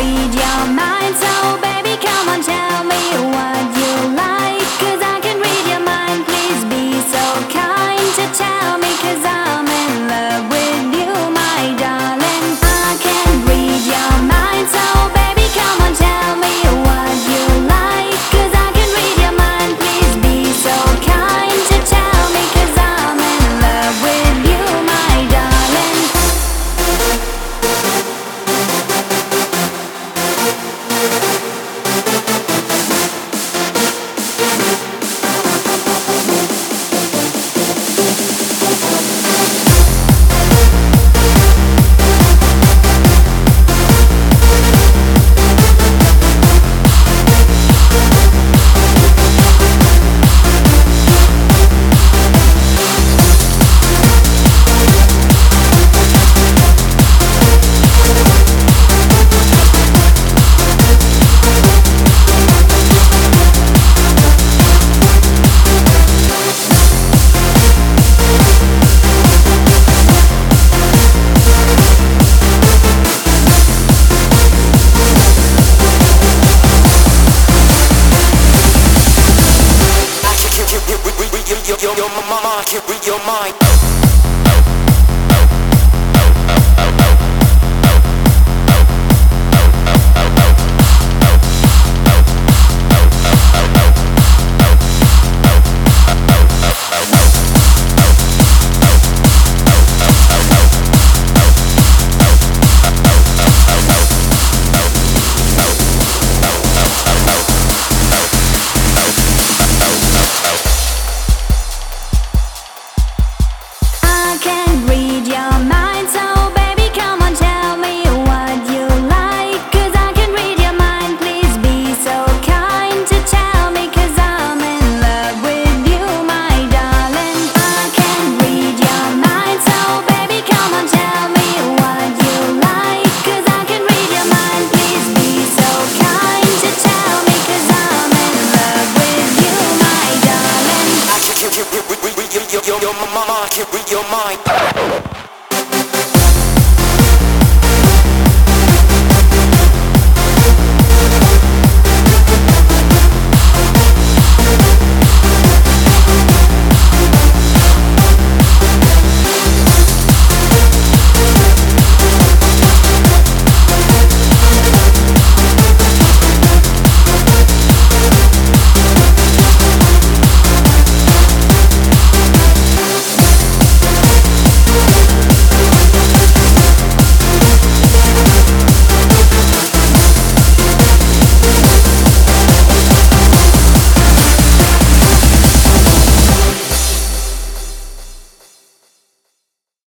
read your mind, so baby come on tell me what you like, 'cause I can read your mind. Please be so kind to tell me, 'cause I'm in love with you, my darling. I can read your mind, so baby come on tell me what you like, 'cause I can read your mind. Please be so kind to tell me, 'cause I'm in love with you, my darling. Your mama can read your mind. Your mama can read your mind.